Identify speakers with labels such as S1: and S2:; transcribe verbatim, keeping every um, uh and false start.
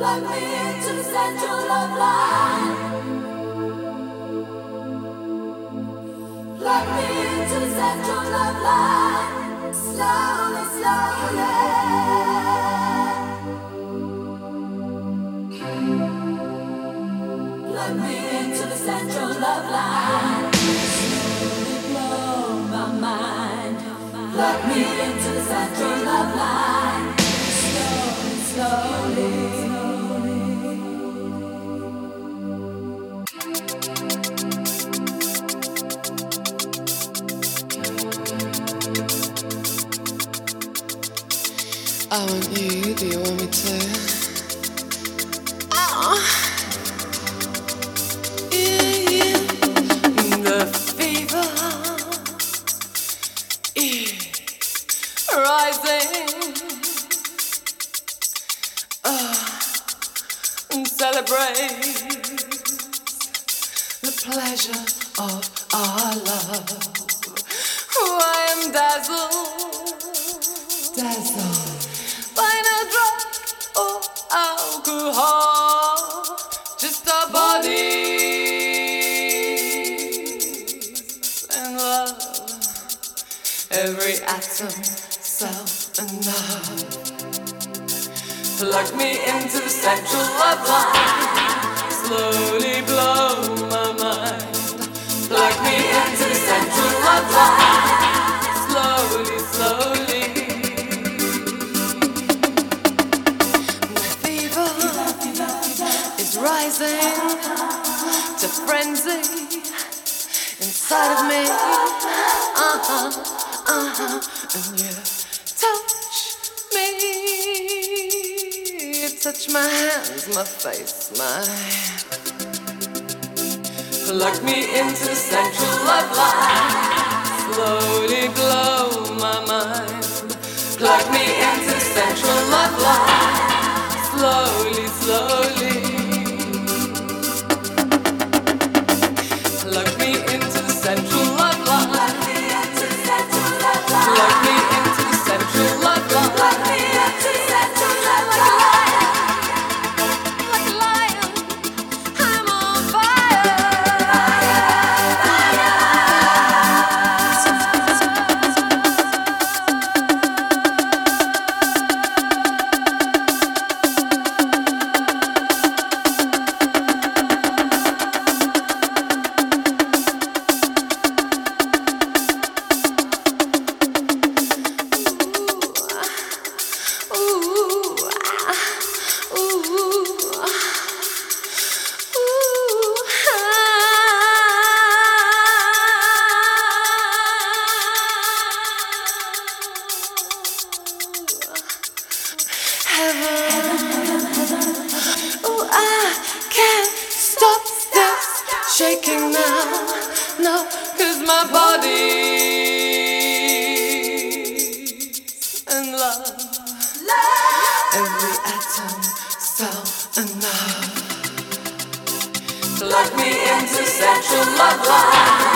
S1: Plug me into the central love line. Plug me into the central love line. Slowly, slowly. Plug me into the central love line. Slowly blow my mind. Plug me into the central love line. Slowly, slowly.
S2: I want you, do you want me to? Oh. Yeah, yeah. The fever is rising. Oh. And celebrate the pleasure of our love. Oh, I am dazzled, dazzled. By no drug or alcohol, just our bodies in love. Every atom, cell, and nerve. Plug me into the central love line. Slowly blow my mind. Plug me into the central love line. Slowly, slowly. Rising to frenzy inside of me, uh-huh, uh-huh, and you touch me, you touch my hands, my face, my plug me into the central love line, slowly blow my mind, plug me into the central love line, slowly, slowly. Plug me into the central love line. Plug me into the central love line. Plug me into the central love line. Plug me into the central love line. Like a lion, I'm on fire. Fire, shaking now, no, cause my body's in love. love. Every atom, cell, and nerve. Plug me into central love line.